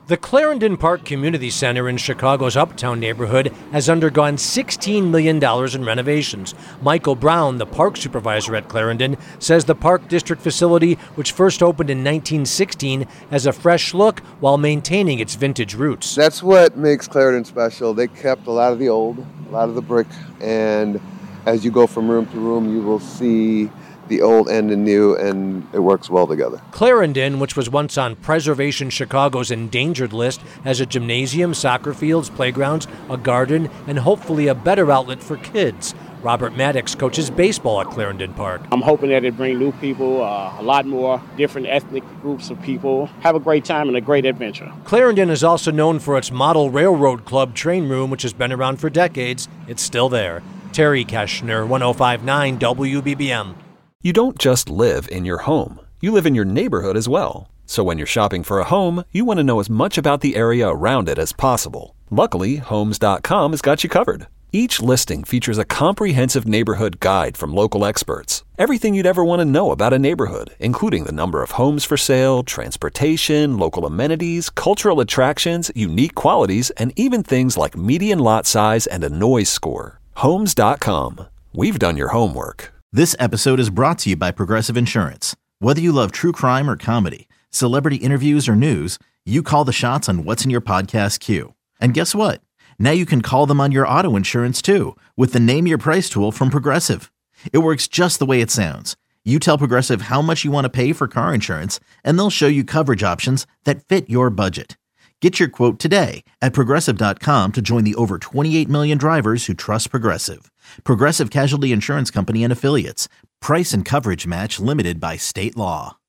The Clarendon Park Community Center in Chicago's Uptown neighborhood has undergone $16 million in renovations. Michael Brown, the park supervisor at Clarendon, says the Park District facility, which first opened in 1916, has a fresh look while maintaining its vintage roots. That's what makes Clarendon special. They kept a lot of the old, a lot of the brick, and as you go from room to room, you will see the old and the new, and it works well together. Clarendon, which was once on Preservation Chicago's endangered list, has a gymnasium, soccer fields, playgrounds, a garden, and hopefully a better outlet for kids. Robert Maddox coaches baseball at Clarendon Park. I'm hoping that it brings new people, a lot more different ethnic groups of people. Have a great time and a great adventure. Clarendon is also known for its Model Railroad Club train room, which has been around for decades. It's still there. Terry Keschner, 105.9 WBBM. You don't just live in your home, you live in your neighborhood as well. So when you're shopping for a home, you want to know as much about the area around it as possible. Luckily, Homes.com has got you covered. Each listing features a comprehensive neighborhood guide from local experts. Everything you'd ever want to know about a neighborhood, including the number of homes for sale, transportation, local amenities, cultural attractions, unique qualities, and even things like median lot size and a noise score. Homes.com. We've done your homework. This episode is brought to you by Progressive Insurance. Whether you love true crime or comedy, celebrity interviews or news, you call the shots on what's in your podcast queue. And guess what? Now you can call them on your auto insurance too with the Name Your Price tool from Progressive. It works just the way it sounds. You tell Progressive how much you want to pay for car insurance, and they'll show you coverage options that fit your budget. Get your quote today at Progressive.com to join the over 28 million drivers who trust Progressive. Progressive Casualty Insurance Company and Affiliates. Price and coverage match limited by state law.